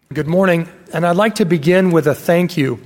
Good morning, and I'd like to begin with a thank you.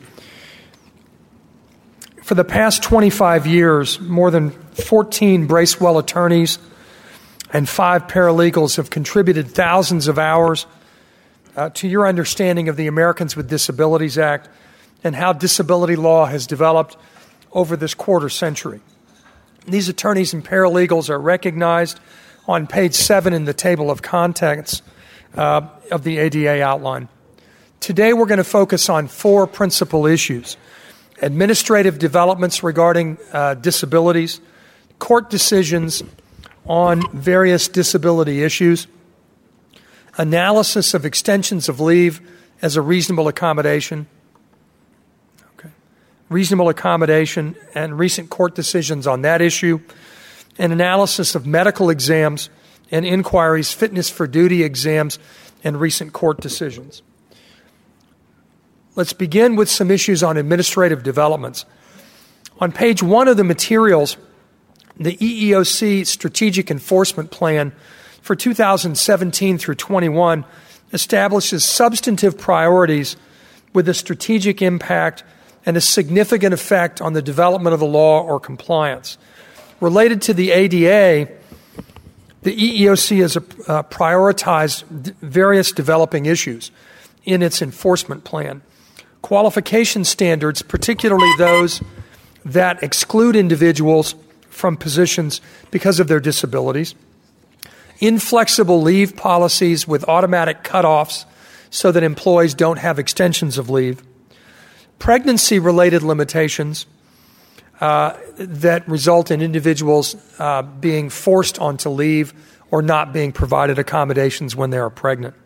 For the past 25 years, more than 14 Bracewell attorneys and 5 paralegals have contributed thousands of hours to your understanding of the Americans with Disabilities Act and how disability law has developed over this quarter century. These attorneys and paralegals are recognized on page 7 in the table of contents of the ADA outline. Today we're going to focus on 4 principal issues: administrative developments regarding disabilities, court decisions on various disability issues, analysis of extensions of leave as a reasonable accommodation, reasonable accommodation and recent court decisions on that issue, and analysis of medical exams and inquiries, fitness for duty exams, and recent court decisions. Let's begin with some issues on administrative developments. On page 1 of the materials, the EEOC Strategic Enforcement Plan for 2017 through 21 establishes substantive priorities with a strategic impact and a significant effect on the development of the law or compliance. Related to the ADA, the EEOC has prioritized various developing issues in its enforcement plan. Qualification standards, particularly those that exclude individuals from positions because of their disabilities, inflexible leave policies with automatic cutoffs so that employees don't have extensions of leave, pregnancy-related limitations that result in individuals being forced onto leave or not being provided accommodations when they are pregnant.